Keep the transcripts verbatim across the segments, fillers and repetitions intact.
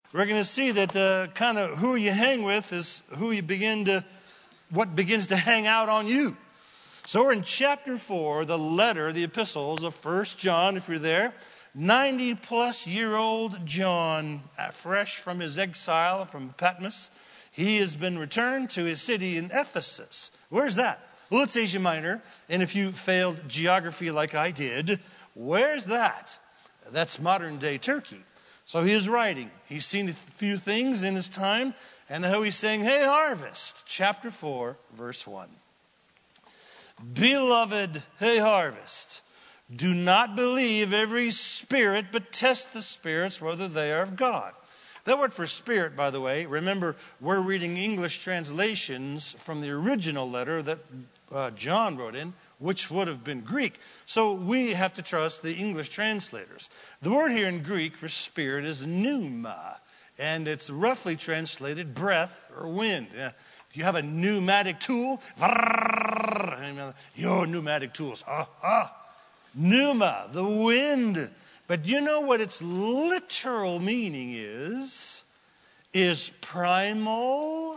we're going to see that uh, kind of who you hang with is who you begin to, what begins to hang out on you. So we're in chapter four, the letter, the epistles of First John, if you're there. ninety plus year old John, uh, fresh from his exile from Patmos. He has been returned to his city in Ephesus. Where's that? Well, it's Asia Minor. And if you failed geography like I did, where's that? That's modern day Turkey. So he is writing. He's seen a few things in his time. And now he's saying, hey, Harvest, chapter four, verse one. Beloved, hey, Harvest, do not believe every spirit, but test the spirits whether they are of God. That word for spirit, by the way, remember, we're reading English translations from the original letter that uh, John wrote in, which would have been Greek. So we have to trust the English translators. The word here in Greek for spirit is pneuma, and it's roughly translated breath or wind. Yeah. Do you have a pneumatic tool? Your pneumatic tools. Ah, ah. Pneuma, the wind. But you know what its literal meaning is? Is primal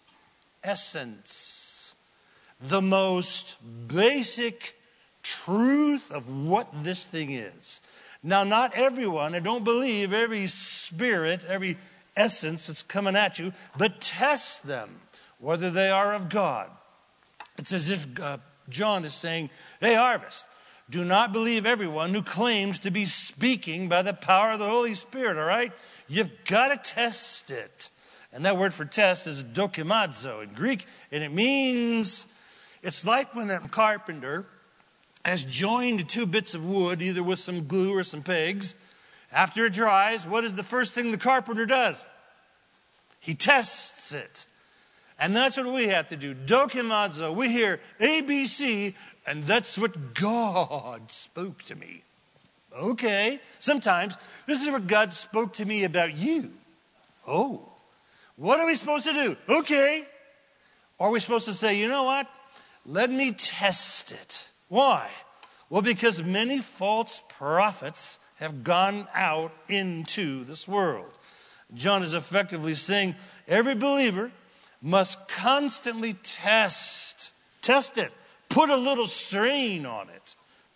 essence. The most basic truth of what this thing is. Now, not everyone, I don't believe every spirit, every essence that's coming at you, but test them, whether they are of God. It's as if uh, John is saying, hey, Harvest, do not believe everyone who claims to be speaking by the power of the Holy Spirit, all right? You've got to test it. And that word for test is dokimazo in Greek, and it means, it's like when a carpenter has joined two bits of wood, either with some glue or some pegs. After it dries, what is the first thing the carpenter does? He tests it. And that's what we have to do. Dokimazo. We hear A B C, and that's what God spoke to me. Okay. Sometimes this is what God spoke to me about you. Oh. What are we supposed to do? Okay. Or are we supposed to say, you know what? Let me test it. Why? Well, because many false prophets have gone out into this world. John is effectively saying every believer must constantly test, test it, put a little strain on it,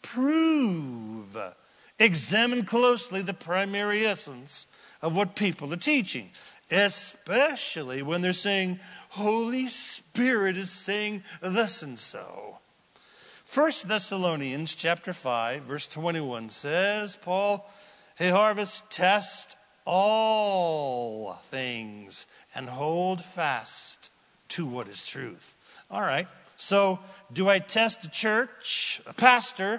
prove, examine closely the primary essence of what people are teaching, especially when they're saying, Holy Spirit is saying this and so. First Thessalonians chapter five, verse twenty-one says, Paul, hey, Harvest, test all things and hold fast to what is truth. All right. So do I test a church, a pastor,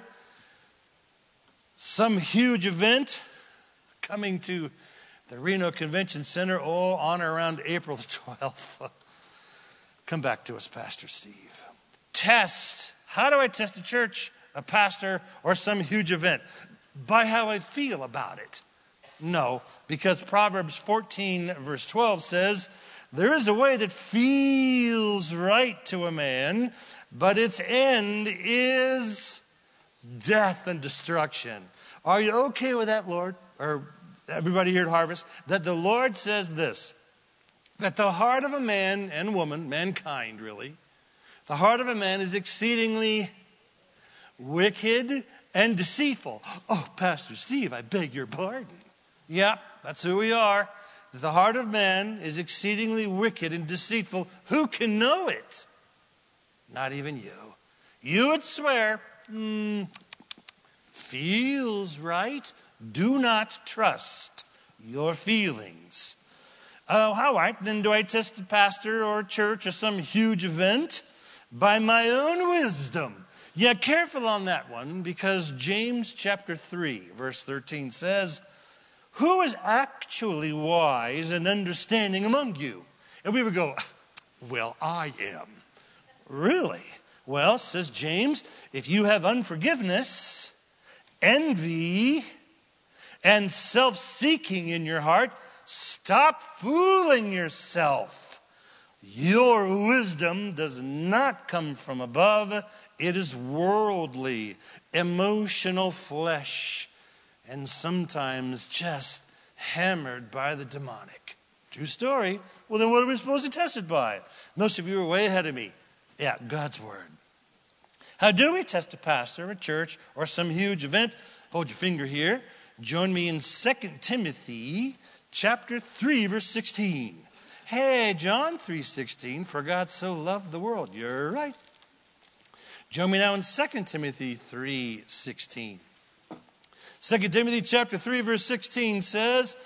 some huge event coming to the Reno Convention Center, all on or around April the twelfth? Come back to us, Pastor Steve. Test. How do I test a church, a pastor, or some huge event? By how I feel about it. No, because Proverbs fourteen, verse twelve says, there is a way that feels right to a man, but its end is death and destruction. Are you okay with that, Lord? Or everybody here at Harvest? That the Lord says this, that the heart of a man and woman, mankind really, the heart of a man is exceedingly wicked and deceitful. Oh, Pastor Steve, I beg your pardon. Yeah, that's who we are. The heart of man is exceedingly wicked and deceitful. Who can know it? Not even you. You would swear, mm, feels right. Do not trust your feelings. Oh, uh, all right, then do I test a pastor or a church or some huge event? By my own wisdom. Yeah, careful on that one, because James chapter three, verse thirteen says, who is actually wise and understanding among you? And we would go, well, I am. Really? Well, says James, if you have unforgiveness, envy, and self-seeking in your heart, stop fooling yourself. Your wisdom does not come from above. It is worldly, emotional flesh, and sometimes just hammered by the demonic. True story. Well, then what are we supposed to test it by? Most of you are way ahead of me. Yeah, God's Word. How do we test a pastor, a church, or some huge event? Hold your finger here. Join me in Second Timothy chapter three, verse sixteen. Hey, John three sixteen, for God so loved the world. You're right. Join me now in Second Timothy three sixteen. Second Timothy chapter three, verse sixteen says,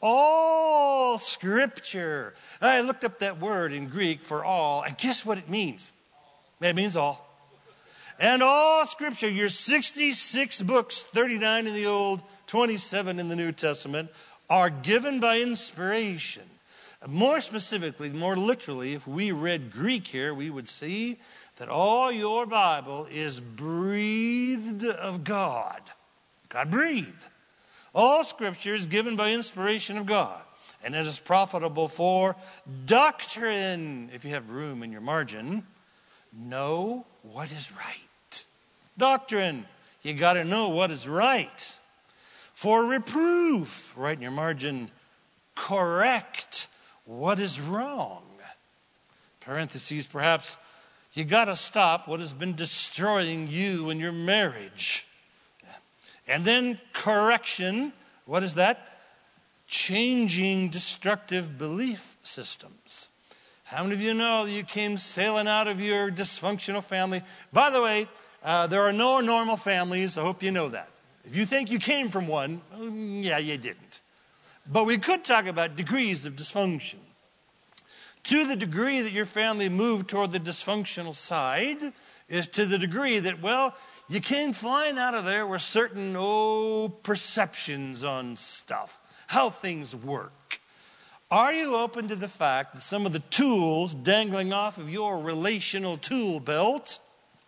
all Scripture. I looked up that word in Greek for all, and guess what it means? It means all. And all Scripture, your sixty-six books, thirty-nine in the Old, twenty-seven in the New Testament, are given by inspiration. More specifically, more literally, if we read Greek here, we would see that all your Bible is breathed of God. God breathed. All Scripture is given by inspiration of God, and it is profitable for doctrine. If you have room in your margin, know what is right. Doctrine, you got to know what is right. For reproof, right in your margin, correct what is wrong. Parentheses, perhaps, you got to stop what has been destroying you and your marriage. And then correction, what is that? Changing destructive belief systems. How many of you know that you came sailing out of your dysfunctional family? By the way, uh, there are no normal families. I hope you know that. If you think you came from one, yeah, you didn't. But we could talk about degrees of dysfunction. To the degree that your family moved toward the dysfunctional side is to the degree that, well, you came flying out of there with certain, oh, perceptions on stuff, how things work. Are you open to the fact that some of the tools dangling off of your relational tool belt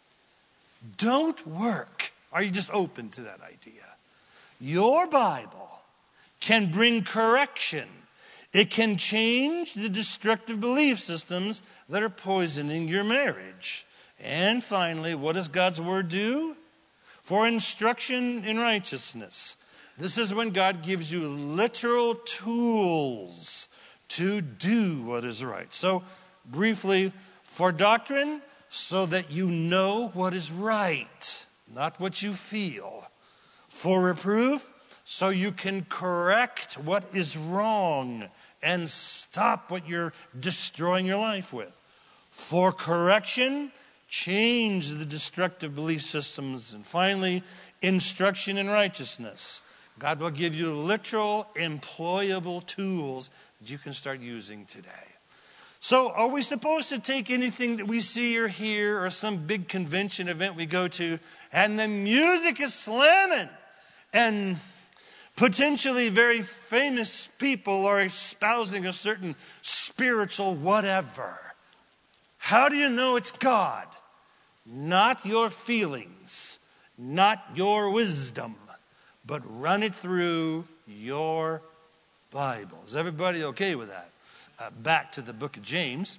don't work? Are you just open to that idea? Your Bible can bring correction. It can change the destructive belief systems that are poisoning your marriage. And finally, what does God's Word do? For instruction in righteousness. This is when God gives you literal tools to do what is right. So, briefly, for doctrine, so that you know what is right, not what you feel. For reproof, so you can correct what is wrong and stop what you're destroying your life with. For correction, change the destructive belief systems. And finally, instruction in righteousness. God will give you literal, employable tools that you can start using today. So are we supposed to take anything that we see or hear or some big convention event we go to and the music is slamming and potentially very famous people are espousing a certain spiritual whatever? How do you know it's God? Not your feelings, not your wisdom, but run it through your Bible. Is everybody okay with that? Uh, back to the book of James.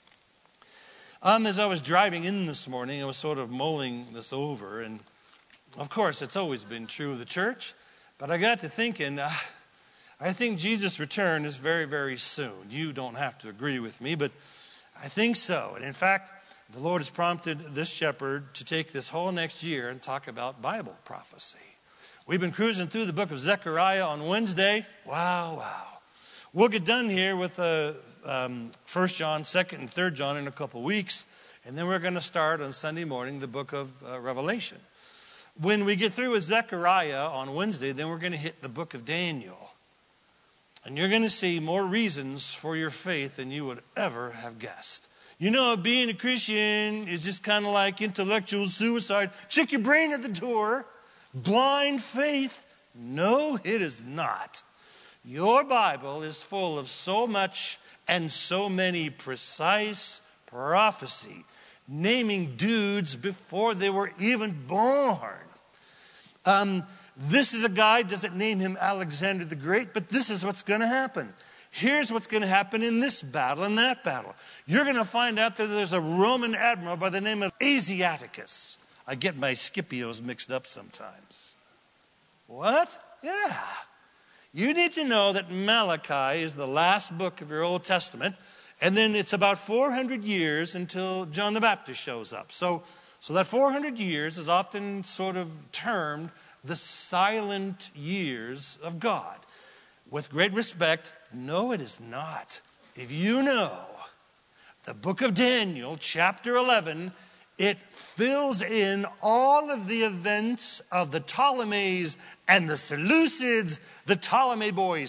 Um, as I was driving in this morning, I was sort of mulling this over. And of course, it's always been true of the church. But I got to thinking, uh, I think Jesus' return is very, very soon. You don't have to agree with me, but I think so. And in fact, the Lord has prompted this shepherd to take this whole next year and talk about Bible prophecy. We've been cruising through the book of Zechariah on Wednesday. Wow, wow. We'll get done here with uh, um, First John, Second and Third John in a couple weeks. And then we're going to start on Sunday morning the book of uh, Revelation. When we get through with Zechariah on Wednesday, then we're going to hit the book of Daniel. And you're going to see more reasons for your faith than you would ever have guessed. You know, being a Christian is just kind of like intellectual suicide. Check your brain at the door. Blind faith. No, it is not. Your Bible is full of so much and so many precise prophecy, naming dudes before they were even born. Um, this is a guy, doesn't name him Alexander the Great, but this is what's going to happen. Here's what's going to happen in this battle and that battle. You're going to find out that there's a Roman admiral by the name of Asiaticus. I get my Scipios mixed up sometimes. What? Yeah. You need to know that Malachi is the last book of your Old Testament, and then it's about four hundred years until John the Baptist shows up. So, so that four hundred years is often sort of termed the silent years of God. With great respect, no, it is not. If you know the book of Daniel, chapter eleven, it fills in all of the events of the Ptolemies and the Seleucids, the Ptolemy boys,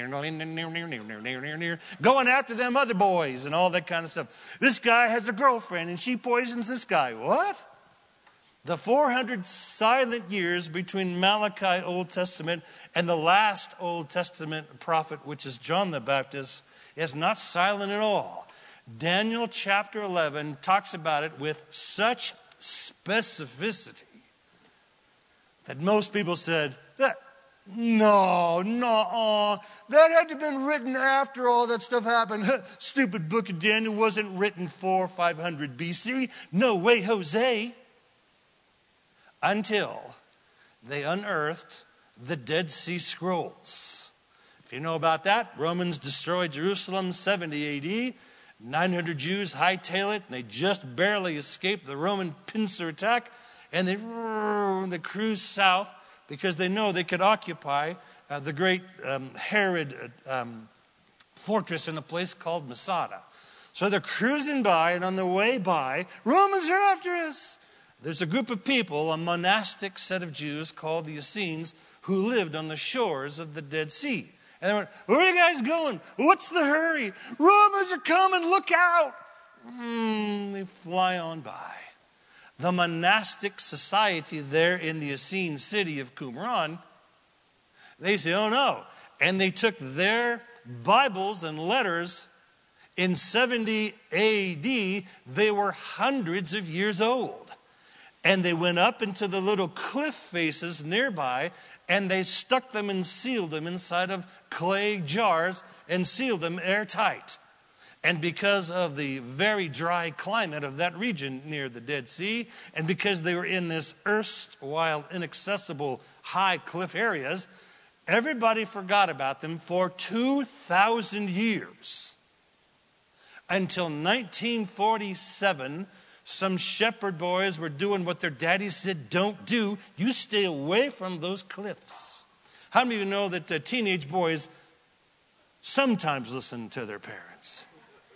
going after them other boys and all that kind of stuff. This guy has a girlfriend and she poisons this guy. What? The four hundred silent years between Malachi, Old Testament, and the last Old Testament prophet, which is John the Baptist, is not silent at all. Daniel chapter eleven talks about it with such specificity that most people said, that, no, no, that had to have been written after all that stuff happened. Stupid book of Daniel wasn't written four or five hundred B C. No way, Jose. Until they unearthed the Dead Sea Scrolls. If you know about that, Romans destroyed Jerusalem seventy A D. nine hundred Jews hightail it, and they just barely escape the Roman pincer attack, and they, they cruise south because they know they could occupy uh, the great um, Herod uh, um, fortress in a place called Masada. So they're cruising by, and on their way by, Romans are after us. There's a group of people, a monastic set of Jews called the Essenes, who lived on the shores of the Dead Sea. And they went, where are you guys going? What's the hurry? Romans are coming, look out. Mm, they fly on by. The monastic society there in the Essene city of Qumran, they say, oh no. And they took their Bibles and letters in seventy A D. They were hundreds of years old. And they went up into the little cliff faces nearby, and they stuck them and sealed them inside of clay jars and sealed them airtight. And because of the very dry climate of that region near the Dead Sea, and because they were in this erstwhile inaccessible high cliff areas, everybody forgot about them for two thousand years. Until nineteen forty-seven, some shepherd boys were doing what their daddy said don't do. You stay away from those cliffs. How many of you know that uh, teenage boys sometimes listen to their parents?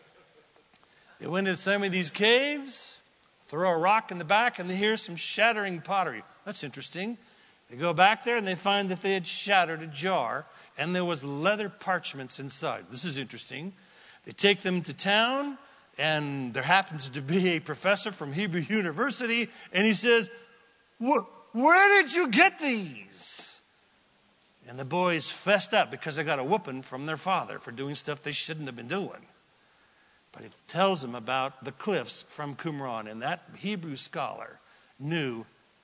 They went into some of these caves, throw a rock in the back, and they hear some shattering pottery. That's interesting. They go back there and they find that they had shattered a jar and there was leather parchments inside. This is interesting. They take them to town, and there happens to be a professor from Hebrew University, and he says, where did you get these? And the boys fessed up because they got a whooping from their father for doing stuff they shouldn't have been doing. But it tells them about the cliffs from Qumran, and that Hebrew scholar knew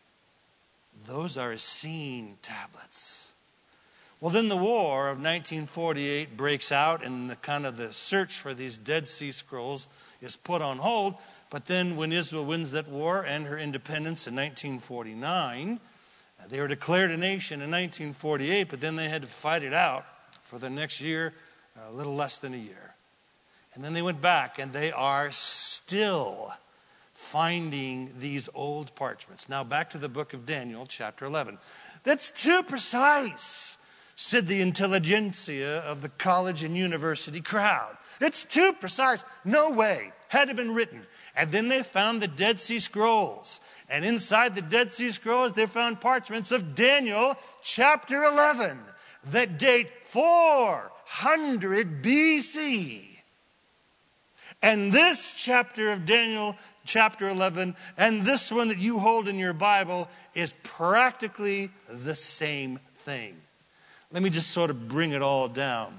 those are Essene tablets. Well, then the war of nineteen forty-eight breaks out, and the kind of the search for these Dead Sea Scrolls is put on hold. But then when Israel wins that war and her independence in nineteen forty-nine, they were declared a nation in nineteen forty-eight, but then they had to fight it out for the next year, a little less than a year. And then they went back, and they are still finding these old parchments. Now back to the book of Daniel, chapter eleven. That's too precise, said the intelligentsia of the college and university crowd. It's too precise. No way. Had it been written. And then they found the Dead Sea Scrolls. And inside the Dead Sea Scrolls, they found parchments of Daniel chapter eleven that date four hundred B C. And this chapter of Daniel chapter eleven and this one that you hold in your Bible is practically the same thing. Let me just sort of bring it all down.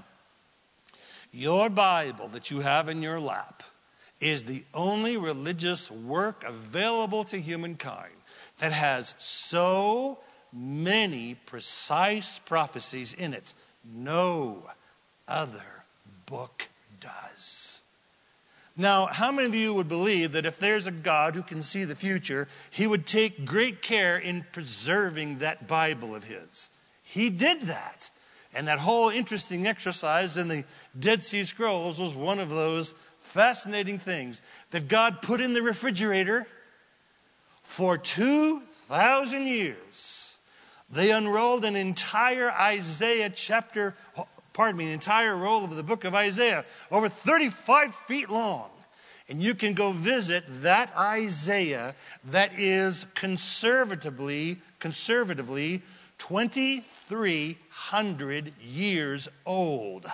Your Bible that you have in your lap is the only religious work available to humankind that has so many precise prophecies in it. No other book does. Now, how many of you would believe that if there's a God who can see the future, he would take great care in preserving that Bible of his? He did that. And that whole interesting exercise in the Dead Sea Scrolls was one of those fascinating things that God put in the refrigerator for two thousand years. They unrolled an entire Isaiah chapter, pardon me, an entire roll of the book of Isaiah, over thirty-five feet long. And you can go visit that Isaiah that is conservatively, conservatively twenty-three hundred years old.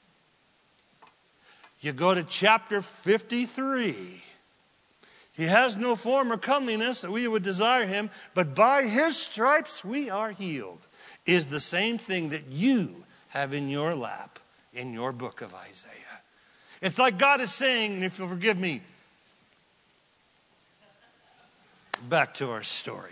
You go to chapter fifty-three. He has no form or comeliness that we would desire him, but by his stripes we are healed, is the same thing that you have in your lap in your book of Isaiah. It's like God is saying, and if you'll forgive me, back to our story.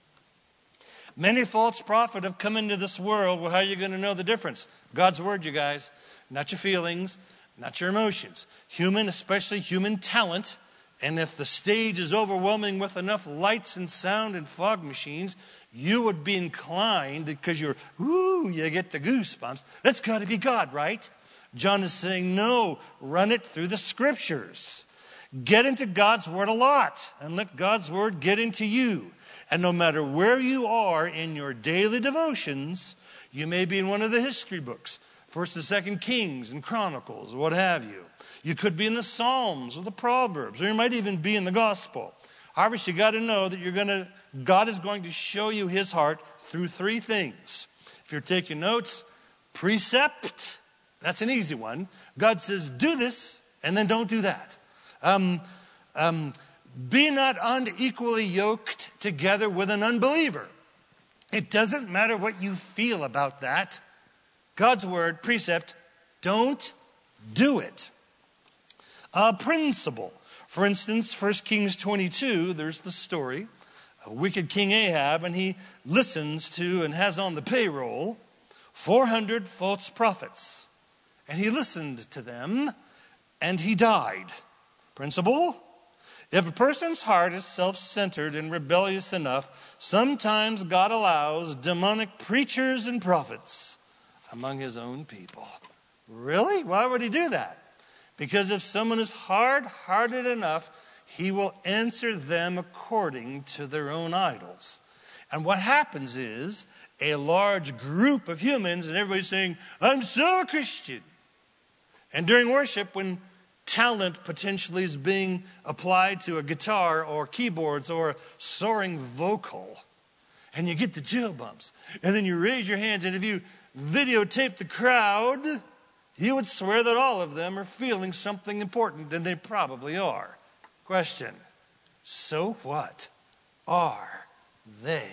Many false prophets have come into this world. Well, how are you going to know the difference? God's word, you guys, not your feelings, not your emotions. Human, especially human talent. And if the stage is overwhelming with enough lights and sound and fog machines, you would be inclined, because you're, ooh, you get the goosebumps. That's got to be God, right? John is saying, no, run it through the scriptures. Get into God's word a lot and let God's word get into you. And no matter where you are in your daily devotions, you may be in one of the history books, First and Second Kings and Chronicles, or what have you. You could be in the Psalms or the Proverbs, or you might even be in the Gospel. However, you got to know that you're going to, God is going to show you his heart through three things. If you're taking notes, precept. That's an easy one. God says, do this, and then don't do that. Um, um, be not unequally yoked together with an unbeliever. It doesn't matter what you feel about that. God's word, precept, don't do it. A principle. For instance, First Kings twenty-two, there's the story. A wicked King Ahab, and he listens to and has on the payroll four hundred false prophets. And he listened to them, and he died. Principle? If a person's heart is self-centered and rebellious enough, sometimes God allows demonic preachers and prophets among his own people. Really? Why would he do that? Because if someone is hard-hearted enough, he will answer them according to their own idols. And what happens is a large group of humans, and everybody's saying, I'm so a Christian. And during worship, when talent potentially is being applied to a guitar or keyboards or a soaring vocal, and you get the chill bumps, and then you raise your hands, and if you videotape the crowd, you would swear that all of them are feeling something important, and they probably are. Question, so what? Are they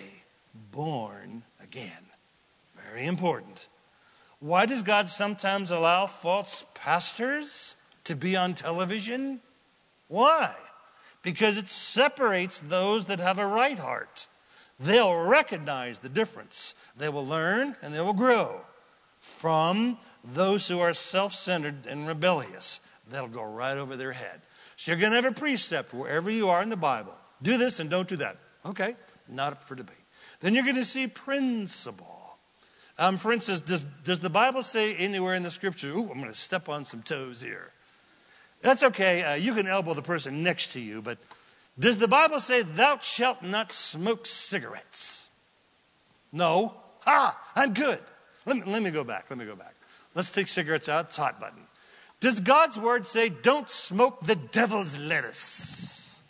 born again? Very important. Why does God sometimes allow false pastors to be on television? Why? Because it separates those that have a right heart. They'll recognize the difference. They will learn and they will grow from those who are self-centered and rebellious. That'll go right over their head. So you're going to have a precept wherever you are in the Bible. Do this and don't do that. Okay, not up for debate. Then you're going to see principle. Um, for instance, does, does the Bible say anywhere in the scripture, ooh, I'm going to step on some toes here. That's okay. Uh, you can elbow the person next to you, but does the Bible say thou shalt not smoke cigarettes? No. Ha, I'm good. Let me, let me go back. Let me go back. Let's take cigarettes out. It's hot button. Does God's word say don't smoke the devil's lettuce?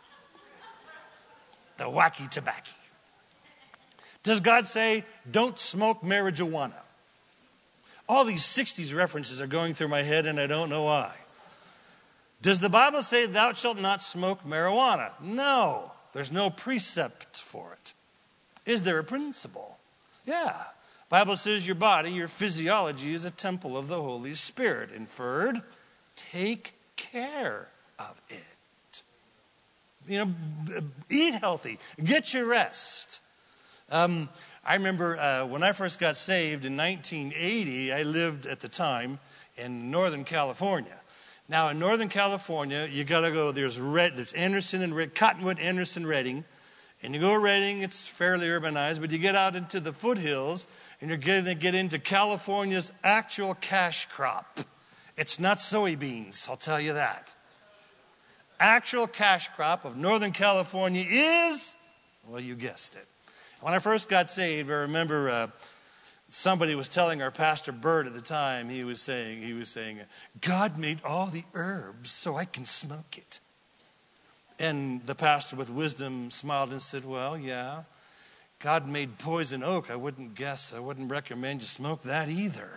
The wacky tobacco. Does God say, don't smoke marijuana? All these sixties references are going through my head, and I don't know why. Does the Bible say, thou shalt not smoke marijuana? No, there's no precept for it. Is there a principle? Yeah. Bible says your body, your physiology is a temple of the Holy Spirit. Inferred, take care of it. You know, eat healthy, get your rest. Um, I remember uh, when I first got saved in nineteen eighty, I lived at the time in Northern California. Now in Northern California, you got to go, there's Red, there's Anderson and Red, Cottonwood, Anderson, Redding. And you go to Redding, it's fairly urbanized, but you get out into the foothills and you're going to get into California's actual cash crop. It's not soybeans, I'll tell you that. Actual cash crop of Northern California is, well, you guessed it. When I first got saved, I remember uh, somebody was telling our pastor Bert at the time, he was saying, he was saying, God made all the herbs so I can smoke it. And the pastor with wisdom smiled and said, well, yeah, God made poison oak. I wouldn't guess, I wouldn't recommend you smoke that either.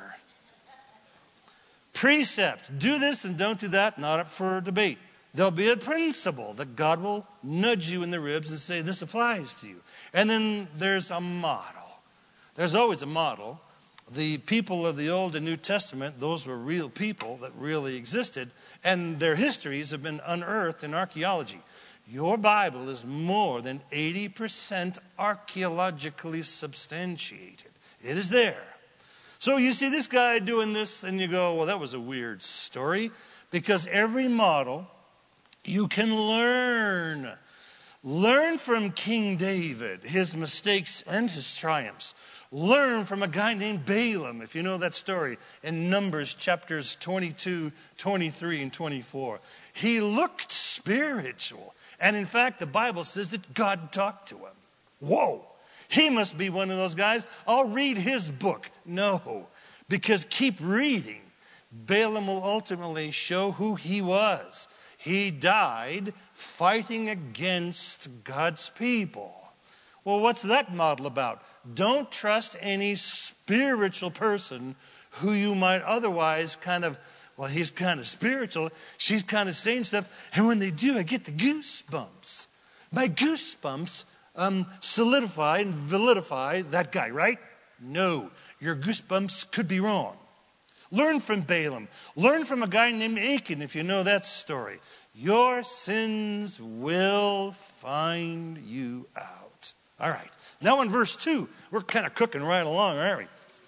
Precept, do this and don't do that, not up for debate. There'll be a principle that God will nudge you in the ribs and say, this applies to you. And then there's a model. There's always a model. The people of the Old and New Testament, those were real people that really existed, and their histories have been unearthed in archaeology. Your Bible is more than eighty percent archaeologically substantiated. It is there. So you see this guy doing this, and you go, well, that was a weird story, because every model you can learn. Learn from King David, his mistakes and his triumphs. Learn from a guy named Balaam, if you know that story, in Numbers chapters twenty-two, twenty-three, and twenty-four. He looked spiritual. And in fact, the Bible says that God talked to him. Whoa, he must be one of those guys. I'll read his book. No, because keep reading. Balaam will ultimately show who he was. He died fighting against God's people. Well, what's that model about? Don't trust any spiritual person who you might otherwise kind of, well, he's kind of spiritual, she's kind of saying stuff, and when they do, I get the goosebumps. My goosebumps um, solidify and validify that guy, right? No, your goosebumps could be wrong. Learn from Balaam. Learn from a guy named Achan, if you know that story. Your sins will find you out. All right. Now in verse two, we're kind of cooking right along, aren't we?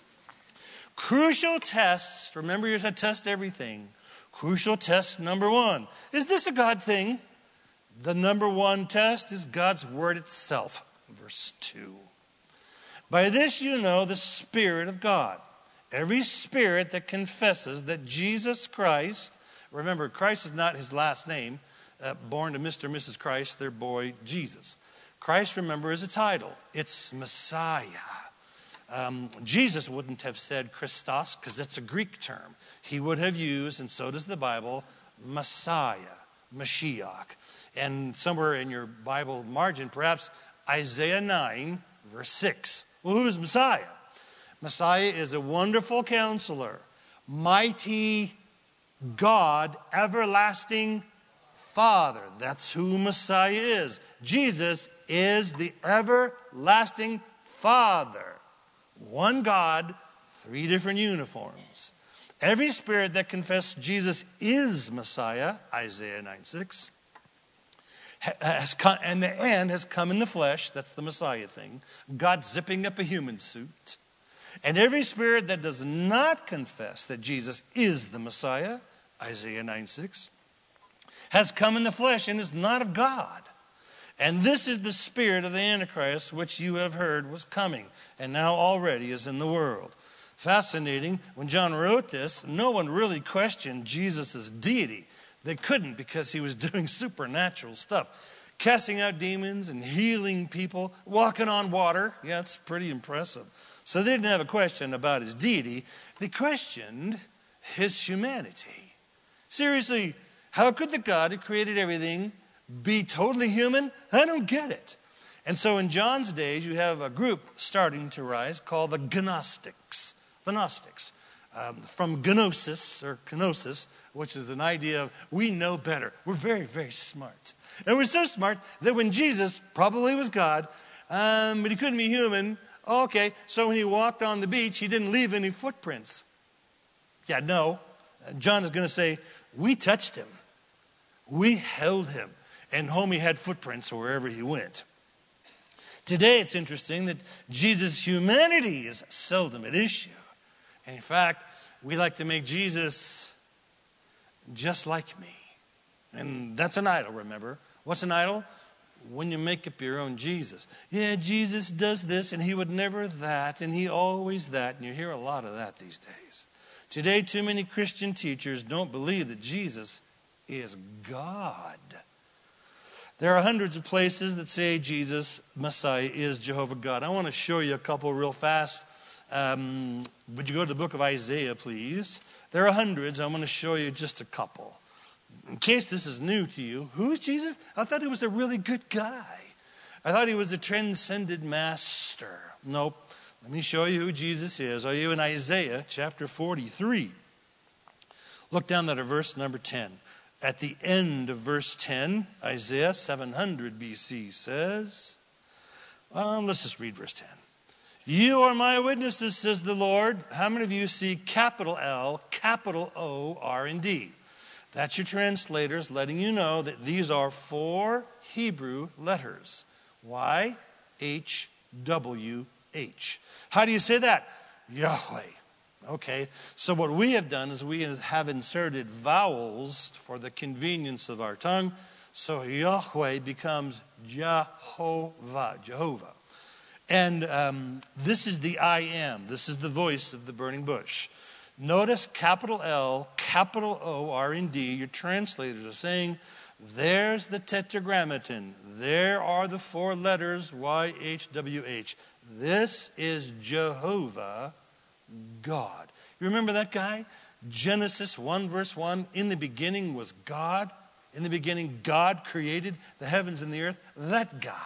Crucial test. Remember, you're to test everything. Crucial test number one. Is this a God thing? The number one test is God's word itself. Verse two. By this you know the Spirit of God. Every spirit that confesses that Jesus Christ, remember, Christ is not his last name, uh, born to Mister and Missus Christ, their boy Jesus. Christ, remember, is a title. It's Messiah. Um, Jesus wouldn't have said Christos because it's a Greek term. He would have used, and so does the Bible, Messiah, Mashiach. And somewhere in your Bible margin, perhaps Isaiah nine, verse six. Well, who is Messiah? Messiah is a wonderful counselor, mighty God, everlasting Father. That's who Messiah is. Jesus is the everlasting Father. One God, three different uniforms. Every spirit that confesses Jesus is Messiah, Isaiah nine six, has come, and the end has come in the flesh. That's the Messiah thing. God zipping up a human suit. And every spirit that does not confess that Jesus is the Messiah, Isaiah nine six, has come in the flesh and is not of God. And this is the spirit of the Antichrist, which you have heard was coming, and now already is in the world. Fascinating, when John wrote this, no one really questioned Jesus' deity. They couldn't, because he was doing supernatural stuff. Casting out demons and healing people, walking on water. Yeah, it's pretty impressive. So they didn't have a question about his deity. They questioned his humanity. Seriously, how could the God who created everything be totally human? I don't get it. And so in John's days, you have a group starting to rise called the Gnostics. The Gnostics. Um, from gnosis, or kenosis, which is an idea of we know better. We're very, very smart. And we're so smart that when Jesus probably was God, um, but he couldn't be human, okay, so when he walked on the beach, he didn't leave any footprints. Yeah, no. John is going to say, we touched him. We held him. And home he had footprints wherever he went. Today it's interesting that Jesus' humanity is seldom at issue. And in fact, we like to make Jesus just like me. And that's an idol, remember. What's an idol? when you make up your own Jesus. Yeah, Jesus does this, and he would never that, and he always that. And you hear a lot of that these days. Today, too many Christian teachers don't believe that Jesus is God. There are hundreds of places that say Jesus, Messiah, is Jehovah God. I want to show you a couple real fast. Um, would you go to the book of Isaiah, please? There are hundreds. I'm going to show you just a couple. In case this is new to you, who is Jesus? I thought he was a really good guy. I thought he was a transcendent master. Nope. Let me show you who Jesus is. Are you in Isaiah chapter forty-three? Look down at verse number ten. At the end of verse ten, Isaiah seven hundred B C says, um, let's just read verse ten. You are my witnesses, says the Lord. How many of you see capital L, capital O, R, and D? That's your translators letting you know that these are four Hebrew letters. Y, H, W, H. How do you say that? Yahweh. Okay, so what we have done is we have inserted vowels for the convenience of our tongue. So Yahweh becomes Jehovah, Jehovah. And um, this is the I am. This is the voice of the burning bush. Notice capital L, capital O, R, and D. Your translators are saying, there's the tetragrammaton. There are the four letters, Y, H, W, H. This is Jehovah God. You remember that guy? Genesis one verse one, in the beginning was God. In the beginning, God created the heavens and the earth. That guy.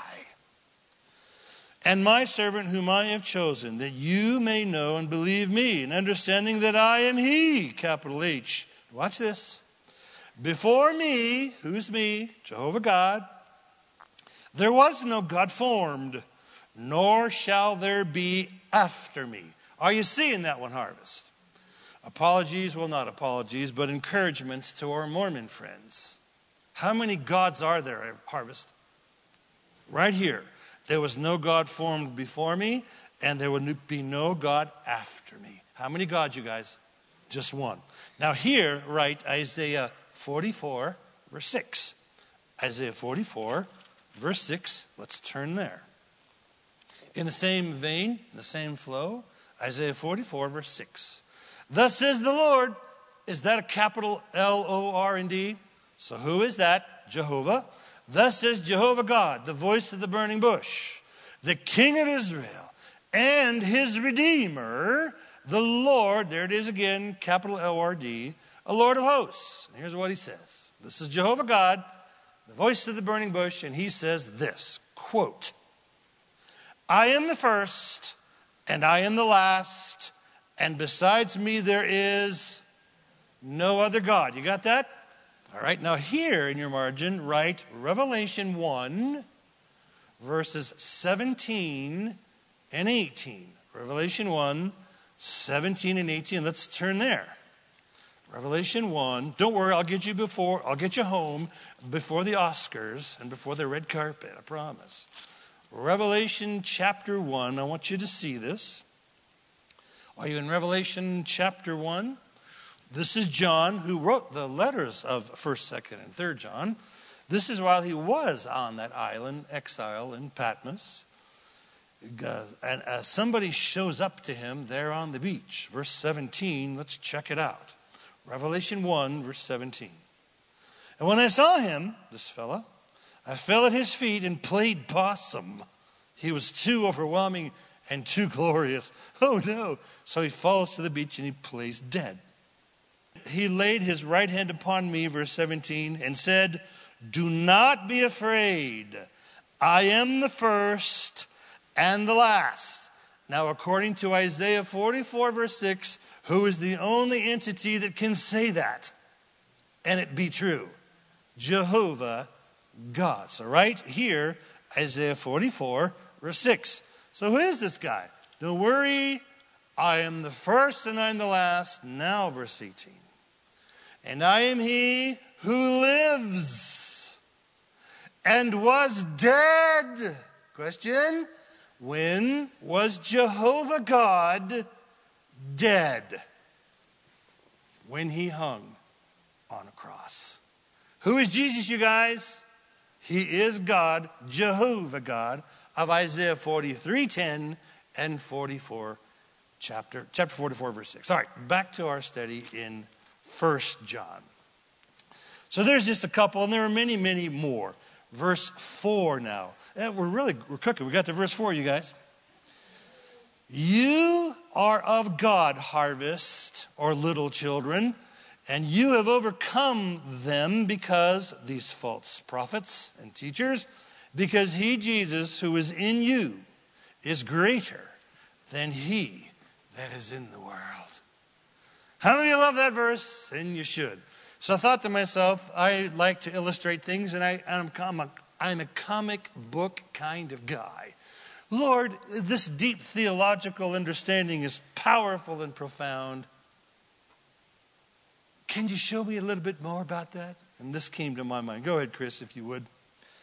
And my servant whom I have chosen, that you may know and believe me, and understanding that I am he, capital H. Watch this. Before me, who's me? Jehovah God. There was no God formed, nor shall there be after me. Are you seeing that one, Harvest? Apologies, well, not apologies, but encouragements to our Mormon friends. How many gods are there, Harvest? Right here. There was no God formed before me, and there would be no God after me. How many gods, you guys? Just one. Now here, write Isaiah forty-four, verse six. Isaiah forty-four, verse six. Let's turn there. In the same vein, in the same flow, Isaiah forty-four, verse six. Thus says the Lord. Is that a capital L O R and D? So who is that? Jehovah. Thus says Jehovah God, the voice of the burning bush, the King of Israel, and his Redeemer, the Lord, there it is again, capital L O R D, a Lord of hosts. And here's what he says. This is Jehovah God, the voice of the burning bush, and he says this, quote, I am the first, and I am the last, and besides me there is no other God. You got that? All right, now here in your margin, write Revelation one, verses seventeen and eighteen. Revelation one, seventeen and eighteen. Let's turn there. Revelation one. Don't worry, I'll get you before, I'll get you home before the Oscars and before the red carpet, I promise. Revelation chapter one. I want you to see this. Are you in Revelation chapter one? This is John, who wrote the letters of first, second, and third John. This is while he was on that island, exile in Patmos. Uh, and uh, somebody shows up to him there on the beach. Verse seventeen, let's check it out. Revelation one, verse seventeen. And when I saw him, this fella, I fell at his feet and played possum. He was too overwhelming and too glorious. Oh no. So he falls to the beach and he plays dead. He laid his right hand upon me, verse seventeen, and said, do not be afraid. I am the first and the last. Now, according to Isaiah forty-four, verse six, who is the only entity that can say that? And it be true. Jehovah God. So right here, Isaiah forty-four, verse six. So who is this guy? Don't worry. I am the first and I am the last. Now, verse eighteen. And I am he who lives and was dead. Question? When was Jehovah God dead? When he hung on a cross. Who is Jesus, you guys? He is God, Jehovah God, of Isaiah forty-three ten and forty-four, chapter, chapter forty-four, verse six. All right, back to our study in First John. So there's just a couple, and there are many, many more. Verse four now. And we're really, we're cooking. We got to verse four, you guys. You are of God, harvest, or little children, and you have overcome them because, these false prophets and teachers, because he, Jesus, who is in you, is greater than he that is in the world. How many of you love that verse? And you should. So I thought to myself, I like to illustrate things, and I, I'm, I'm, a, I'm a comic book kind of guy. Lord, this deep theological understanding is powerful and profound. Can you show me a little bit more about that? And this came to my mind. Go ahead, Chris, if you would.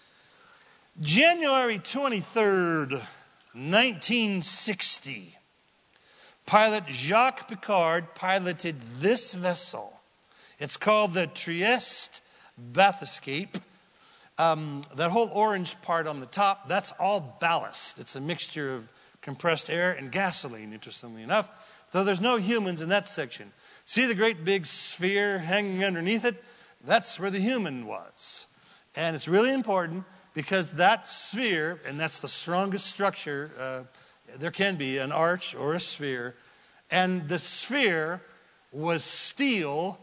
January twenty-third, nineteen sixty, pilot Jacques Picard piloted this vessel. It's called the Trieste Bathyscaphe. Um, that whole orange part on the top, that's all ballast. It's a mixture of compressed air and gasoline, interestingly enough, though there's no humans in that section. See the great big sphere hanging underneath it? That's where the human was. And it's really important because that sphere, and that's the strongest structure, uh, there can be an arch or a sphere, and the sphere was steel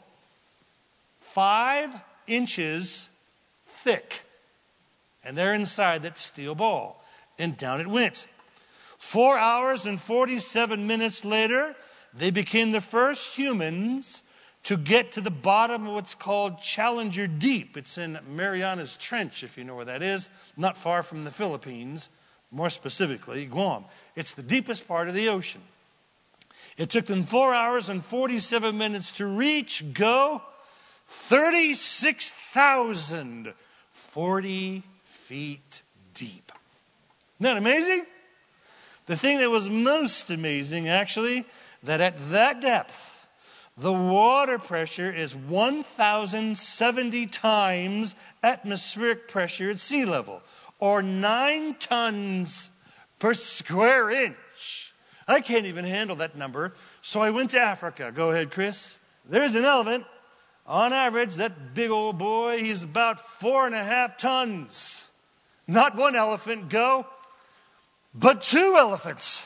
five inches thick. And they're inside that steel ball. And down it went. Four hours and forty-seven minutes later, they became the first humans to get to the bottom of what's called Challenger Deep. It's in Marianas Trench, if you know where that is, not far from the Philippines, more specifically, Guam. It's the deepest part of the ocean. It took them four hours and forty-seven minutes to reach, go, thirty-six thousand forty feet deep. Isn't that amazing? The thing that was most amazing, actually, that at that depth, the water pressure is one thousand seventy times atmospheric pressure at sea level, or nine tons per square inch. I can't even handle that number, so I went to Africa. Go ahead, Chris. There's an elephant. On average, that big old boy, he's about four and a half tons. Not one elephant, go, but two elephants.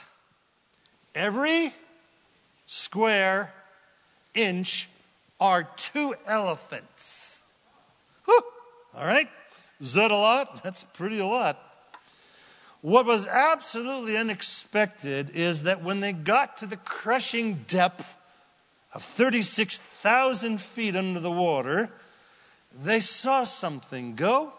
Every square inch are two elephants. Whew. All right. Is that a lot? That's pretty a lot. What was absolutely unexpected is that when they got to the crushing depth of thirty-six thousand feet under the water, they saw something. Go.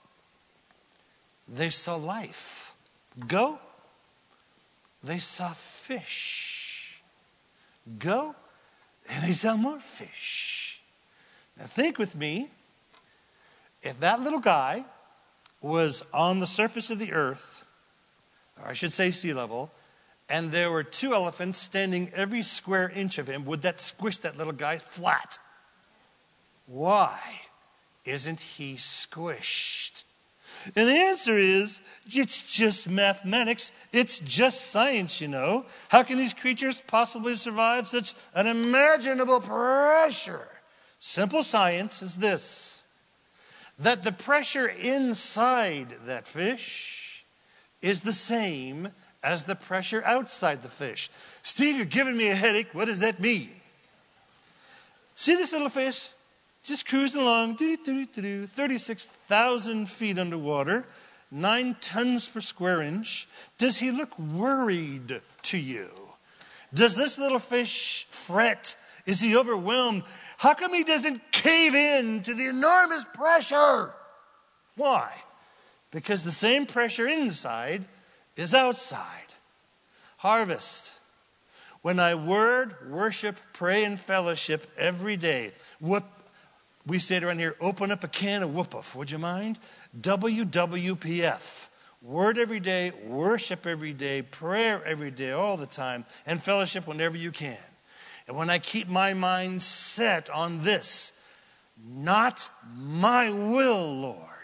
They saw life. Go. They saw fish. Go. And they saw more fish. Now think with me. If that little guy was on the surface of the earth, or I should say sea level, and there were two elephants standing every square inch of him, would that squish that little guy flat? Why isn't he squished? And the answer is, it's just mathematics. It's just science, you know. How can these creatures possibly survive such unimaginable pressure? Simple science is this, that the pressure inside that fish is the same as the pressure outside the fish. Steve, you're giving me a headache. What does that mean? See this little fish? Just cruising along, thirty-six thousand feet underwater, nine tons per square inch. Does he look worried to you? Does this little fish fret? Is he overwhelmed? How come he doesn't cave in to the enormous pressure? Why? Because the same pressure inside is outside. Harvest. When I word, worship, pray, and fellowship every day, what we say it around here, open up a can of whoop-off, would you mind? W W P F. Word every day, worship every day, prayer every day, all the time, and fellowship whenever you can. And when I keep my mind set on this, not my will, Lord,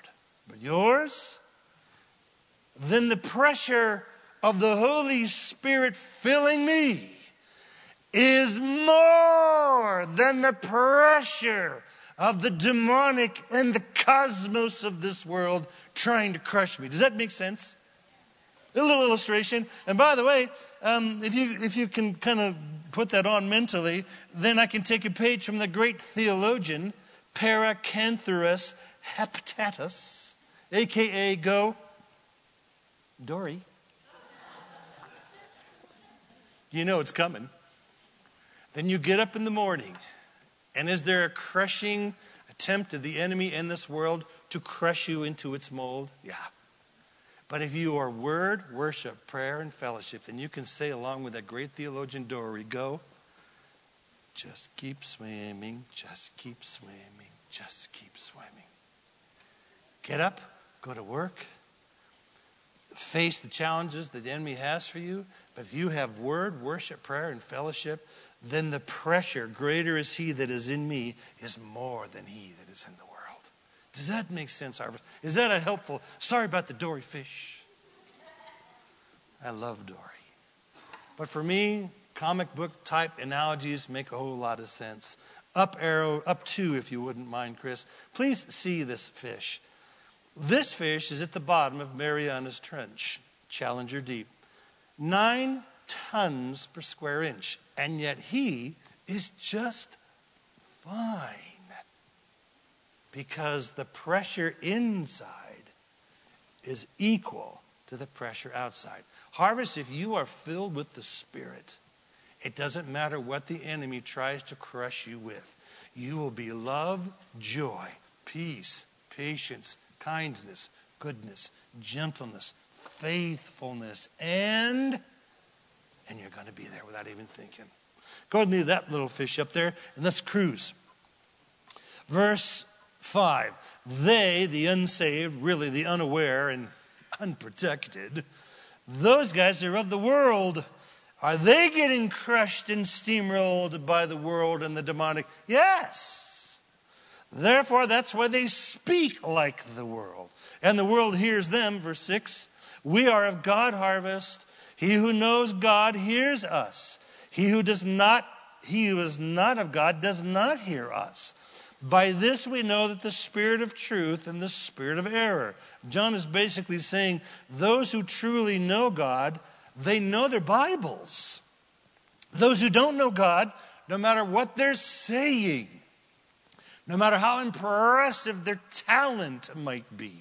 but yours, then the pressure of the Holy Spirit filling me is more than the pressure of the demonic and the cosmos of this world trying to crush me. Does that make sense? A little illustration. And by the way, um, if you if you can kind of put that on mentally, then I can take a page from the great theologian Paracanthurus Heptatus, a k a. Go Dory. You know it's coming. Then you get up in the morning, and is there a crushing attempt of the enemy in this world to crush you into its mold? Yeah. But if you are word, worship, prayer, and fellowship, then you can say along with that great theologian Dory, go, just keep swimming, just keep swimming, just keep swimming. Get up, go to work, face the challenges that the enemy has for you. But if you have word, worship, prayer, and fellowship, then the pressure, greater is he that is in me, is more than he that is in the world. Does that make sense, Harvest? Is that a helpful? Sorry about the Dory fish. I love Dory. But for me, comic book type analogies make a whole lot of sense. Up arrow, up two, if you wouldn't mind, Chris. Please see this fish. This fish is at the bottom of Mariana's Trench, Challenger Deep. Nine tons per square inch. And yet he is just fine. Because the pressure inside is equal to the pressure outside. Harvest, if you are filled with the Spirit, it doesn't matter what the enemy tries to crush you with. You will be love, joy, peace, patience, kindness, goodness, gentleness, faithfulness, and, and you're going to be there without even thinking. Go ahead and leave that little fish up there, and let's cruise. Verse five, they, the unsaved, really the unaware and unprotected, those guys are of the world. Are they getting crushed and steamrolled by the world and the demonic? Yes. Therefore, that's why they speak like the world. And the world hears them, verse six. We are of God, Harvest. He who knows God hears us. He who does not, he who is not of God does not hear us. By this we know that the spirit of truth and the spirit of error. John is basically saying those who truly know God, they know their Bibles. Those who don't know God, no matter what they're saying, no matter how impressive their talent might be,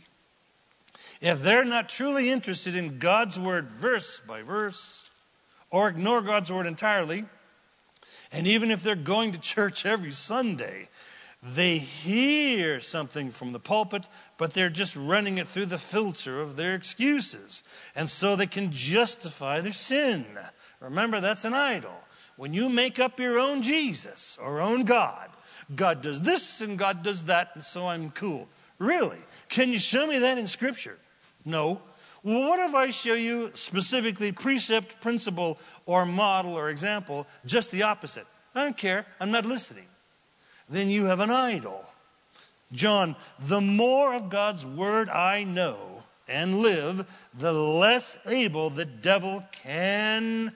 if they're not truly interested in God's word verse by verse, or ignore God's word entirely, and even if they're going to church every Sunday, they hear something from the pulpit, but they're just running it through the filter of their excuses. And so they can justify their sin. Remember, that's an idol. When you make up your own Jesus or own God, God does this and God does that, and so I'm cool. Really? Can you show me that in Scripture? No. Well, what if I show you specifically precept, principle, or model or example, just the opposite? I don't care. I'm not listening. Then you have an idol. John, the more of God's word I know and live, the less able the devil can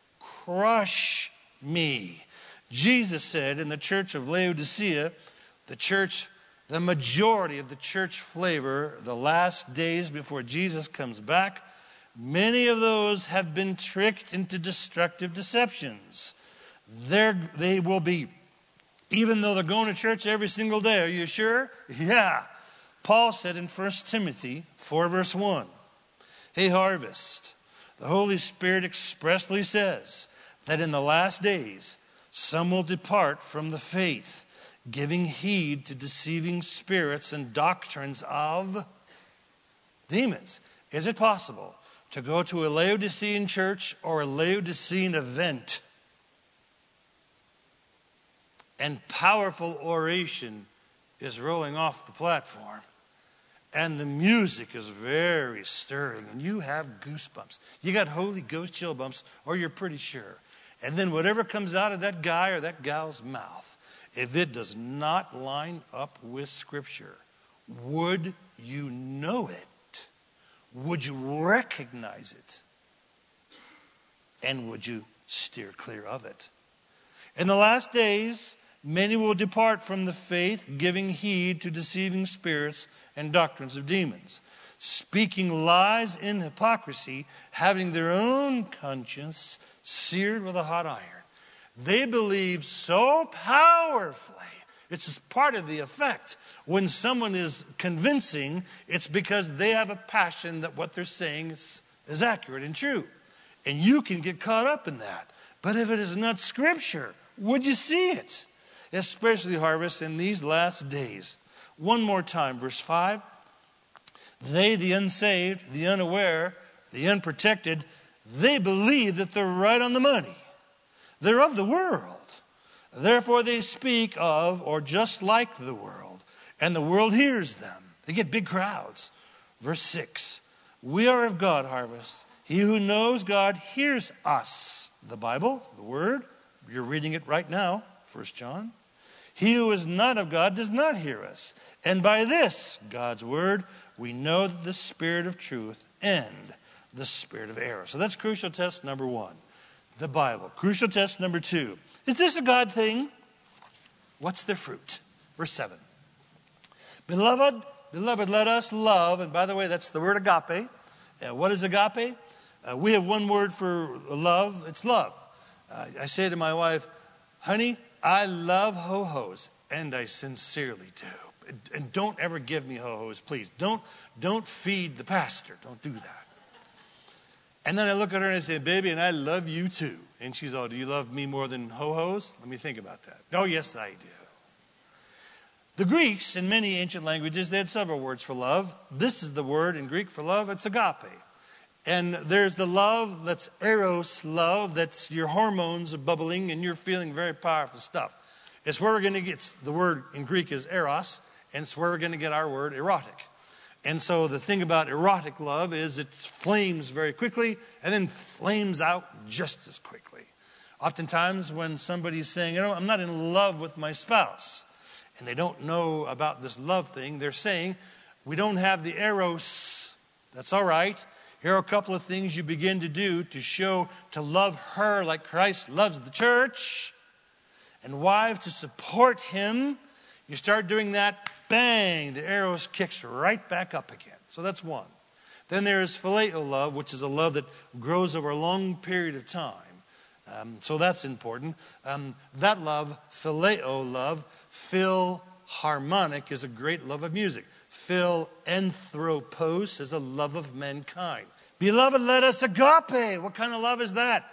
crush me. Jesus said in the church of Laodicea, the church, the majority of the church flavor, the last days before Jesus comes back, many of those have been tricked into destructive deceptions. They're, they will be, even though they're going to church every single day. Are you sure? Yeah. Paul said in First Timothy four verse one, hey, Harvest, the Holy Spirit expressly says that in the last days some will depart from the faith, giving heed to deceiving spirits and doctrines of demons. Is it possible to go to a Laodicean church or a Laodicean event and powerful oration is rolling off the platform, and the music is very stirring, and you have goosebumps? You got Holy Ghost chill bumps, or you're pretty sure. And then whatever comes out of that guy or that gal's mouth, if it does not line up with Scripture, would you know it? Would you recognize it? And would you steer clear of it? In the last days, many will depart from the faith, giving heed to deceiving spirits and doctrines of demons, speaking lies in hypocrisy, having their own conscience seared with a hot iron. They believe so powerfully. It's part of the effect. When someone is convincing, it's because they have a passion that what they're saying is, is accurate and true. And you can get caught up in that. But if it is not Scripture, would you see it? Especially, Harvest, in these last days. One more time, verse five. They, the unsaved, the unaware, the unprotected, they believe that they're right on the money. They're of the world. Therefore they speak of or just like the world. And the world hears them. They get big crowds. Verse six. We are of God, Harvest. He who knows God hears us. The Bible, the Word. You're reading it right now, First John. He who is not of God does not hear us. And by this, God's Word, we know that the Spirit of truth and the spirit of error. So that's crucial test number one. The Bible. Crucial test number two. Is this a God thing? What's the fruit? Verse seven. Beloved, beloved, let us love. And by the way, that's the word agape. Uh, what is agape? Uh, we have one word for love. It's love. Uh, I say to my wife, honey, I love ho-hos. And I sincerely do. And, and don't ever give me ho-hos, please. Don't, don't feed the pastor. Don't do that. And then I look at her and I say, baby, and I love you too. And she's all, do you love me more than ho-hos? Let me think about that. Oh, yes, I do. The Greeks, in many ancient languages, they had several words for love. This is the word in Greek for love. It's agape. And there's the love that's eros love. That's your hormones are bubbling and you're feeling very powerful stuff. It's where we're going to get, the word in Greek is eros. And it's where we're going to get our word erotic. And so the thing about erotic love is it flames very quickly and then flames out just as quickly. Oftentimes when somebody's saying, you know, I'm not in love with my spouse, and they don't know about this love thing, they're saying, we don't have the eros. That's all right. Here are a couple of things you begin to do to show, to love her like Christ loves the church. And wives, to support him. You start doing that, bang, the eros kicks right back up again. So that's one. Then there is phileo love, which is a love that grows over a long period of time. Um, so that's important. Um, that love, phileo love, phil harmonic is a great love of music. Phil anthropos is a love of mankind. Beloved, let us agape. What kind of love is that?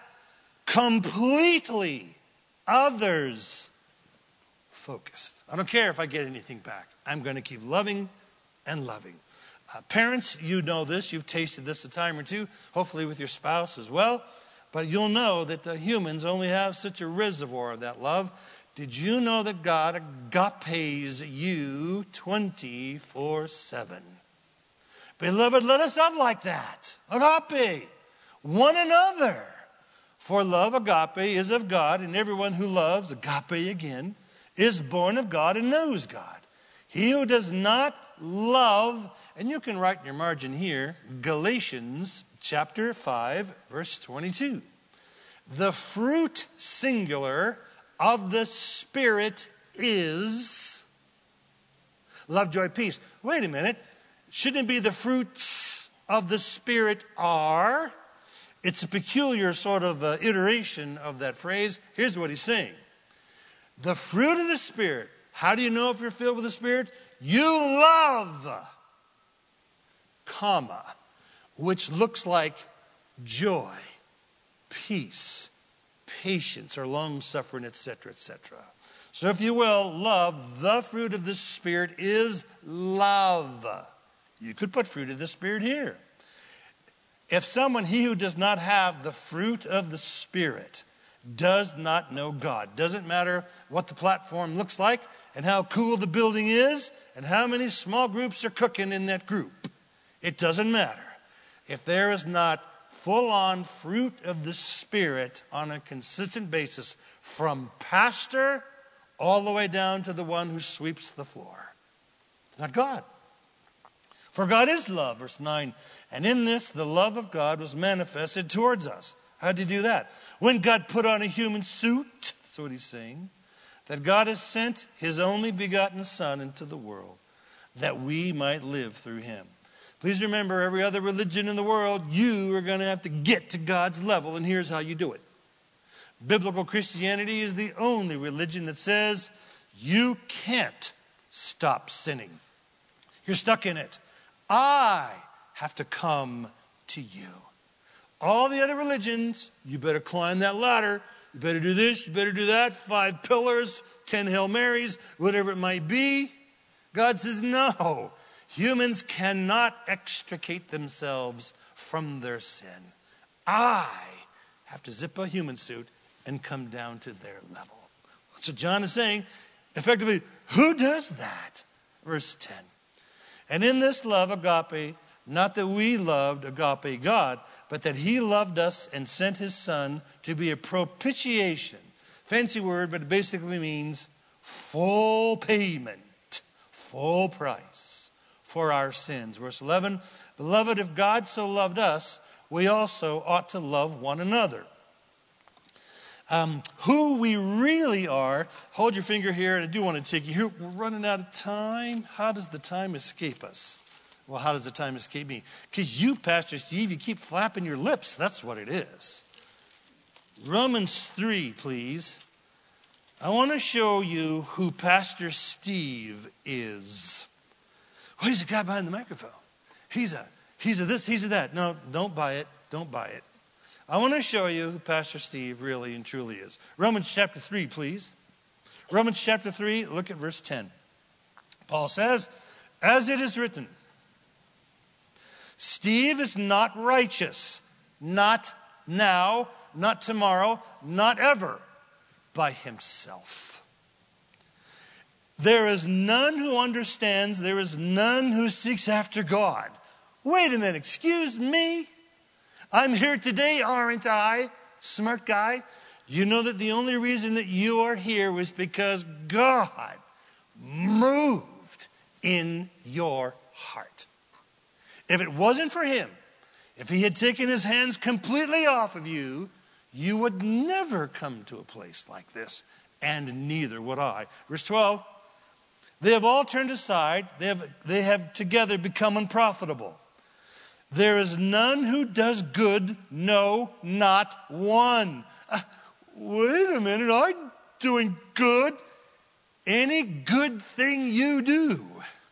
Completely others focused. I don't care if I get anything back. I'm going to keep loving and loving. Uh, parents, you know this. You've tasted this a time or two, hopefully with your spouse as well. But you'll know that uh, humans only have such a reservoir of that love. Did you know that God agapes you twenty-four seven? Beloved, let us love like that. Agape. One another. For love, agape, is of God, and everyone who loves, agape again, is born of God and knows God. He who does not love, and you can write in your margin here, Galatians chapter five, verse twenty-two. The fruit singular of the Spirit is love, joy, peace. Wait a minute. Shouldn't it be the fruits of the Spirit are? It's a peculiar sort of uh, iteration of that phrase. Here's what he's saying. The fruit of the Spirit. How do you know if you're filled with the Spirit? You love, comma, which looks like joy, peace, patience, or long-suffering, et cetera, et cetera. So if you will, love, the fruit of the Spirit is love. You could put fruit of the Spirit here. If someone, he who does not have the fruit of the Spirit, does not know God. Doesn't matter what the platform looks like and how cool the building is and how many small groups are cooking in that group. It doesn't matter. If there is not full-on fruit of the Spirit on a consistent basis from pastor all the way down to the one who sweeps the floor. It's not God. For God is love, verse nine. And in this, the love of God was manifested towards us. How did he do that? When God put on a human suit, that's what he's saying, that God has sent his only begotten Son into the world, that we might live through him. Please remember, every other religion in the world, you are going to have to get to God's level, and here's how you do it. Biblical Christianity is the only religion that says you can't stop sinning. You're stuck in it. I have to come to you. All the other religions, you better climb that ladder. You better do this, you better do that. Five pillars, ten Hail Marys, whatever it might be. God says, no. Humans cannot extricate themselves from their sin. I have to zip a human suit and come down to their level. So John is saying, effectively, who does that? Verse ten. And in this love, agape, not that we loved agape God, but that he loved us and sent his Son to be a propitiation. Fancy word, but it basically means full payment, full price for our sins. Verse eleven, beloved, if God so loved us, we also ought to love one another. Um, who we really are, hold your finger here, and I do want to take you here. We're running out of time. How does the time escape us? Well, how does the time escape me? Because you, Pastor Steve, you keep flapping your lips. That's what it is. Romans three, please. I want to show you who Pastor Steve is. Well, he's a guy behind the microphone. He's a, he's a this, he's a that. No, don't buy it. Don't buy it. I want to show you who Pastor Steve really and truly is. Romans chapter three, please. Romans chapter three, look at verse ten. Paul says, as it is written, Steve is not righteous, not now, not tomorrow, not ever, by himself. There is none who understands, there is none who seeks after God. Wait a minute, excuse me? I'm here today, aren't I? Smart guy. You know that the only reason that you are here was because God moved in your heart. If it wasn't for him, if he had taken his hands completely off of you, you would never come to a place like this, and neither would I. Verse twelve, they have all turned aside, they have, they have together become unprofitable. There is none who does good, no, not one. Uh, wait a minute, I'm doing good. Any good thing you do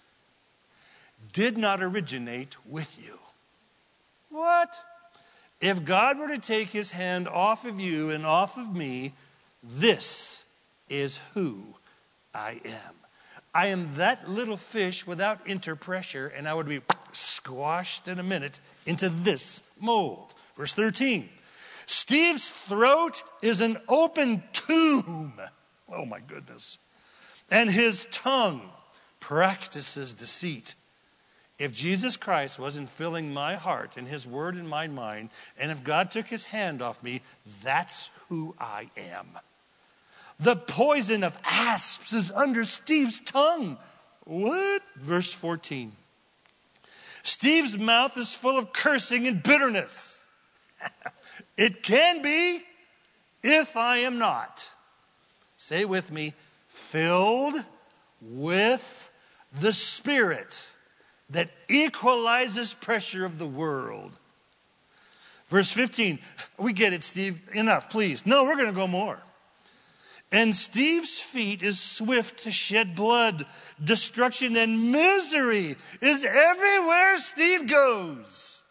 did not originate with you. What? If God were to take his hand off of you and off of me, this is who I am. I am that little fish without interpressure, and I would be squashed in a minute into this mold. Verse thirteen, Steve's throat is an open tomb. Oh my goodness. And his tongue practices deceit. If Jesus Christ wasn't filling my heart and his word in my mind, and if God took his hand off me, that's who I am. The poison of asps is under Steve's tongue. What? Verse fourteen. Steve's mouth is full of cursing and bitterness. It can be if I am not. Say with me, filled with the Spirit that equalizes pressure of the world. Verse fifteen, we get it, Steve. Enough, please. No, we're going to go more. And Steve's feet is swift to shed blood. Destruction and misery is everywhere Steve goes.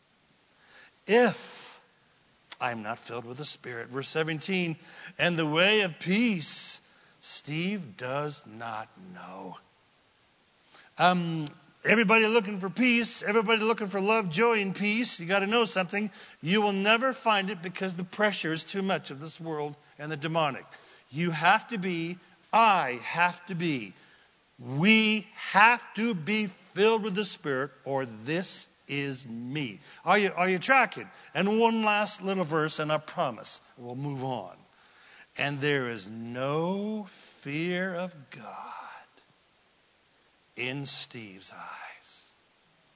If I'm not filled with the Spirit. Verse seventeen, and the way of peace Steve does not know. Um, everybody looking for peace, everybody looking for love, joy, and peace. You got to know something. You will never find it because the pressure is too much of this world and the demonic. You have to be, I have to be, we have to be filled with the Spirit, or this is me. Are you, are you tracking? And one last little verse, and I promise we'll move on. And there is no fear of God in Steve's eyes.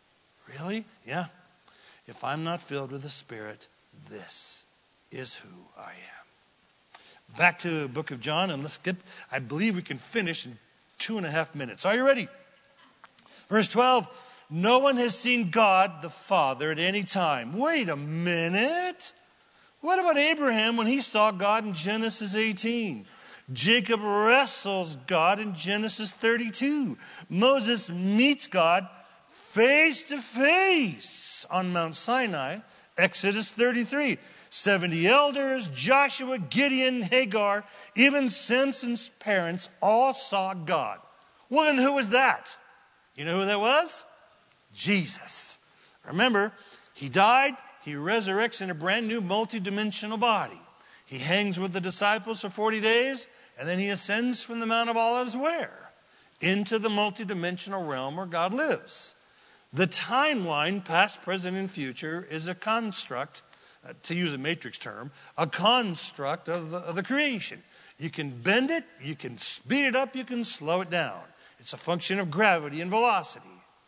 Really? Yeah. If I'm not filled with the Spirit, this is who I am. Back to the book of John, and let's skip. I believe we can finish in two and a half minutes. Are you ready? Verse twelve, no one has seen God the Father at any time. Wait a minute. What about Abraham when he saw God in Genesis eighteen? Jacob wrestles God in Genesis thirty-two. Moses meets God face to face on Mount Sinai, Exodus thirty-three. seventy elders, Joshua, Gideon, Hagar, even Samson's parents all saw God. Well, then who was that? You know who that was? Jesus. Remember, he died, he resurrects in a brand new multidimensional body. He hangs with the disciples for forty days, and then he ascends from the Mount of Olives where? Into the multidimensional realm where God lives. The timeline, past, present, and future, is a construct, uh, to use a matrix term, a construct of the, of the creation. You can bend it, you can speed it up, you can slow it down. It's a function of gravity and velocity.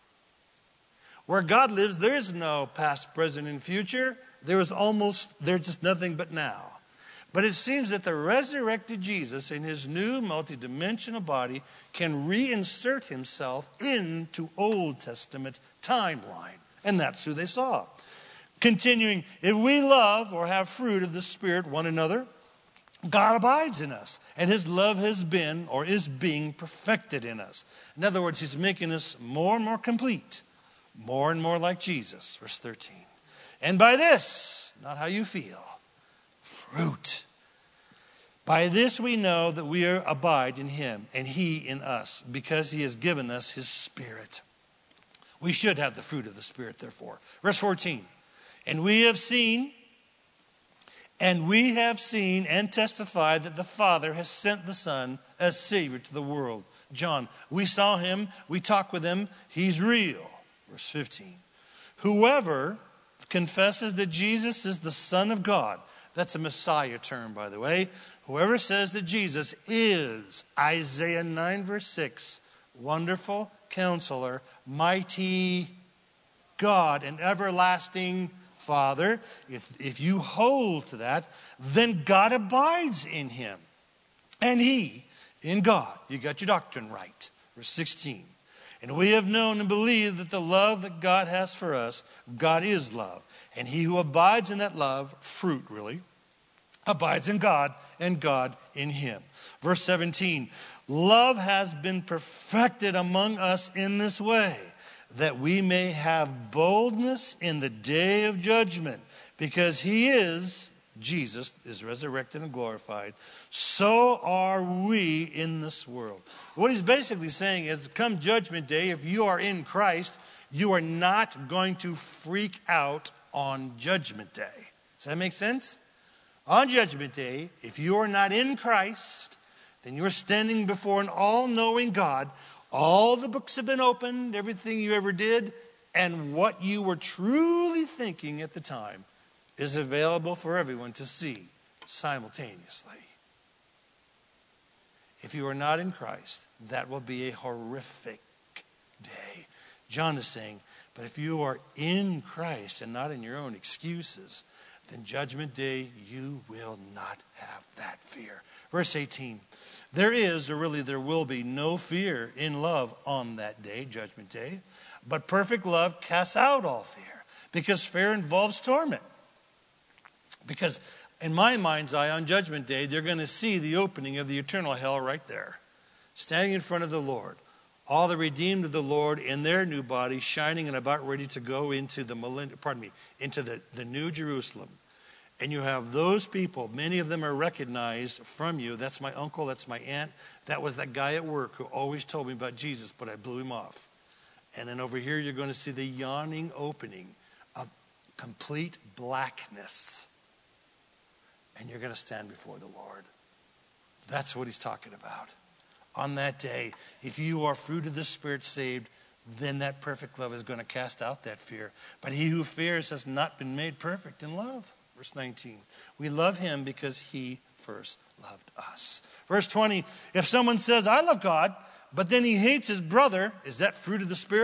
Where God lives, there is no past, present, and future. There is almost, there's just nothing but now. But it seems that the resurrected Jesus in his new multidimensional body can reinsert himself into Old Testament timeline. And that's who they saw. Continuing, if we love or have fruit of the Spirit one another, God abides in us, and his love has been or is being perfected in us. In other words, he's making us more and more complete, more and more like Jesus. Verse thirteen. And by this, not how you feel, fruit. By this we know that we are abide in him and he in us, because he has given us his Spirit. We should have the fruit of the Spirit, therefore. Verse fourteen. And we have seen, and we have seen and testified that the Father has sent the Son as Savior to the world. John, we saw him, we talked with him, he's real. Verse fifteen. Whoever confesses that Jesus is the Son of God, that's a Messiah term, by the way. Whoever says that Jesus is, Isaiah nine, verse six, wonderful counselor, mighty God, and everlasting Father, if, if you hold to that, then God abides in him, and he in God. You got your doctrine right. Verse sixteen. And we have known and believed that the love that God has for us, God is love. And he who abides in that love, fruit really, abides in God and God in him. Verse seventeen, love has been perfected among us in this way, that we may have boldness in the day of judgment, because he is, Jesus is resurrected and glorified. So are we in this world. What he's basically saying is, come judgment day, if you are in Christ, you are not going to freak out on judgment day. Does that make sense? On judgment day, if you are not in Christ, then you are standing before an all-knowing God. All the books have been opened, everything you ever did, and what you were truly thinking at the time is available for everyone to see simultaneously. If you are not in Christ, that will be a horrific day. John is saying, but if you are in Christ and not in your own excuses, then judgment day, you will not have that fear. Verse eighteen, there is, or really there will be, no fear in love on that day, judgment day. But perfect love casts out all fear, because fear involves torment. Because in my mind's eye, on judgment day, they're going to see the opening of the eternal hell right there, standing in front of the Lord. All the redeemed of the Lord in their new bodies, shining and about ready to go into the millennium, pardon me, into the, the new Jerusalem. And you have those people, many of them are recognized from you. That's my uncle, that's my aunt. That was that guy at work who always told me about Jesus, but I blew him off. And then over here, you're going to see the yawning opening of complete blackness. And you're going to stand before the Lord. That's what he's talking about. On that day, if you are fruit of the Spirit saved, then that perfect love is going to cast out that fear. But he who fears has not been made perfect in love. Verse nineteen, we love him because he first loved us. Verse twenty, if someone says, I love God, but then he hates his brother, is that fruit of the Spirit?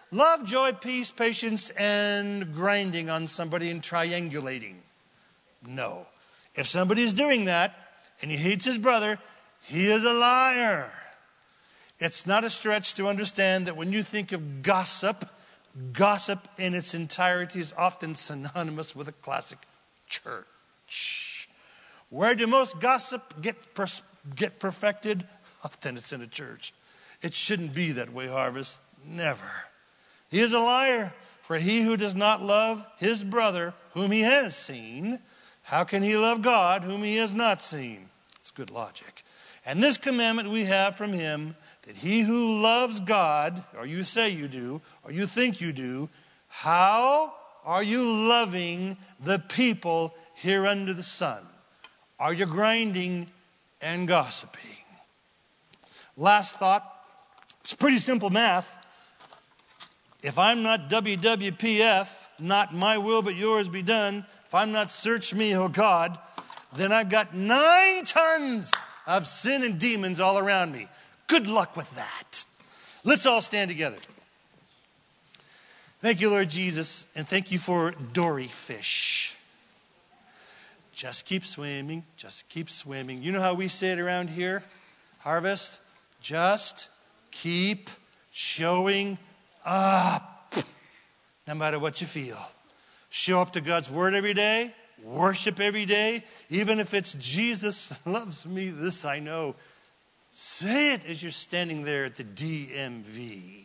love, joy, peace, patience, and grinding on somebody and triangulating. No. If somebody is doing that and he hates his brother, he is a liar. It's not a stretch to understand that when you think of gossip, gossip in its entirety is often synonymous with a classic church. Where do most gossip get pers- get perfected? Often it's in a church. It shouldn't be that way, Harvest. Never. He is a liar. For he who does not love his brother, whom he has seen, how can he love God, whom he has not seen? It's good logic. And this commandment we have from him, that he who loves God, or you say you do, or you think you do, how are you loving the people here under the sun? Are you grinding and gossiping? Last thought, it's pretty simple math. If I'm not W W P F, not my will but yours be done, if I'm not search me, oh God, then I've got nine tons of sin and demons all around me. Good luck with that. Let's all stand together. Thank you, Lord Jesus, and thank you for dory fish. Just keep swimming, just keep swimming. You know how we say it around here, Harvest? Just keep showing up, no matter what you feel. Show up to God's word every day. Worship every day. Even if it's Jesus loves me, this I know. Say it as you're standing there at the D M V.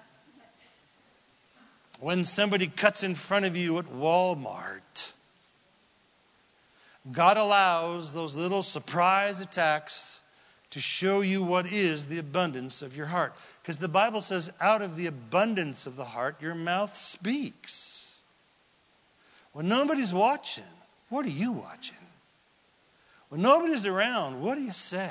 When somebody cuts in front of you at Walmart. God allows those little surprise attacks to show you what is the abundance of your heart. Because the Bible says, out of the abundance of the heart, your mouth speaks. When nobody's watching, what are you watching? When nobody's around, what do you say?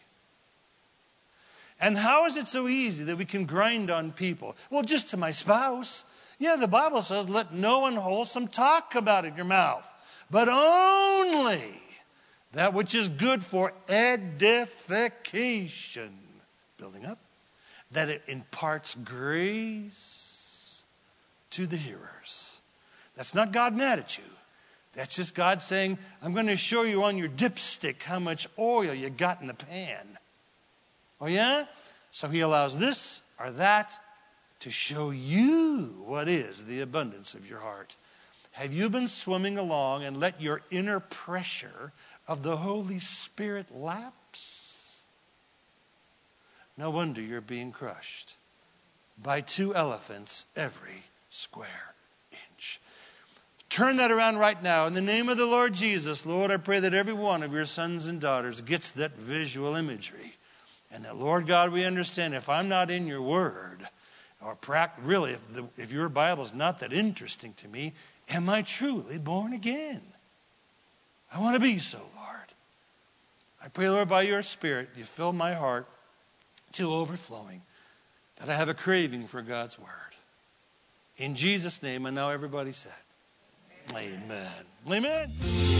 And how is it so easy that we can grind on people? Well, just to my spouse. Yeah, the Bible says, let no unwholesome talk about it in your mouth, but only that which is good for edification, building up, that it imparts grace to the hearers. That's not God mad at you. That's just God saying, I'm going to show you on your dipstick how much oil you got in the pan. Oh yeah? So he allows this or that to show you what is the abundance of your heart. Have you been swimming along and let your inner pressure of the Holy Spirit lapse? No wonder you're being crushed by two elephants every square inch. Turn that around right now. In the name of the Lord Jesus, Lord, I pray that every one of your sons and daughters gets that visual imagery. And that, Lord God, we understand if I'm not in your word, or really, if, the, if your Bible is not that interesting to me, am I truly born again? I want to be so, Lord. I pray, Lord, by your Spirit, you fill my heart to overflowing, that I have a craving for God's word. In Jesus' name, and now everybody said, Amen. Amen. Amen.